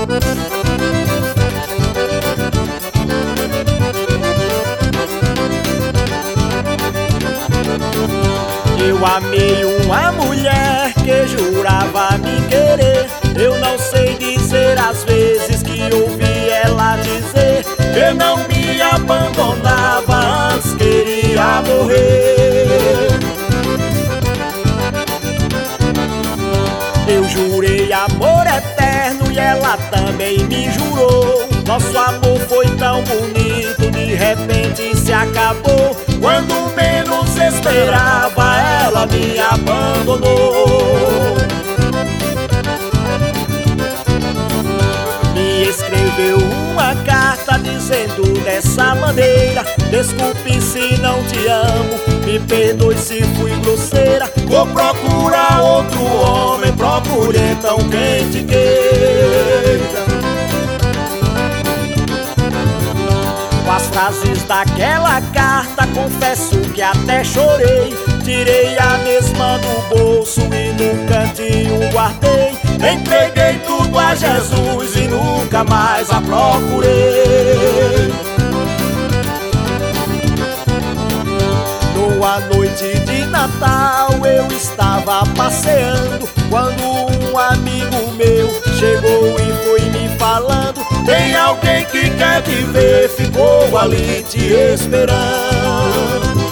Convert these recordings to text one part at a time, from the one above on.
Eu amei uma mulher que jurava me querer. Eu não sei dizer as vezes que ouvi ela dizer que não me abandonava, antes queria morrer. Eu jurei amor eterno e ela também me jurou. Nosso amor foi tão bonito, de repente se acabou. Quando menos esperava, ela me abandonou. Me escreveu uma carta dizendo dessa maneira: desculpe se não te amo, me perdoe se fui grosseira. Vou procurar outro homem, procure então quem te queira. Com as frases daquela carta, confesso que até chorei. Tirei a mesma do bolso e no cantinho guardei. Entreguei tudo a Jesus e nunca mais a procurei. Numa noite de Natal eu estava passeando, quando um amigo meu chegou e foi me falando: tem alguém que quer te ver, ficou ali te esperando.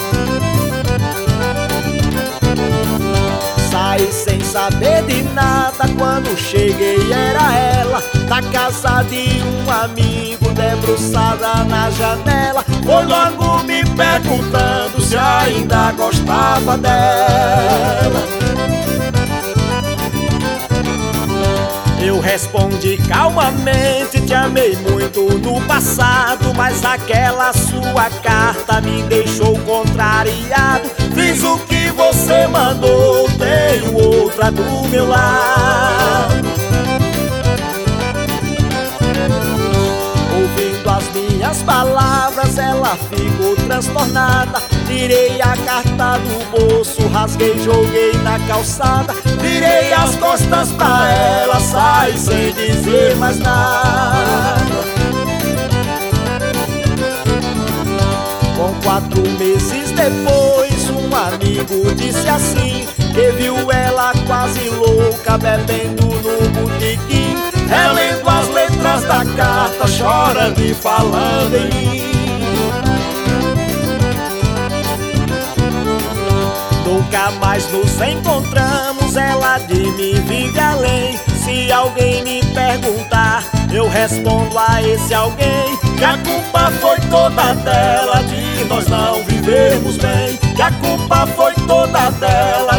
Saí sem saber de nada, quando cheguei era ela, na casa de um amigo, debruçada na janela. Foi logo me perguntando se ainda gostava dela. Eu respondi calmamente: te amei muito no passado, mas aquela sua carta me deixou contrariado. Fiz o que você mandou, tenho outra do meu lado. Ouvindo as minhas palavras, ela ficou transtornada. Tirei a carta do bolso, rasguei, joguei na calçada. Virei as costas pra ela, saí sem dizer mais nada. Com 4 meses depois, um amigo disse assim, que viu ela quase louca, bebendo no botequim, relendo as letras da carta, chorando e falando em mim. Nunca mais nos encontramos, ela de mim vive além. Se alguém me perguntar, eu respondo a esse alguém que a culpa foi toda dela de nós não vivermos bem. Que a culpa foi toda dela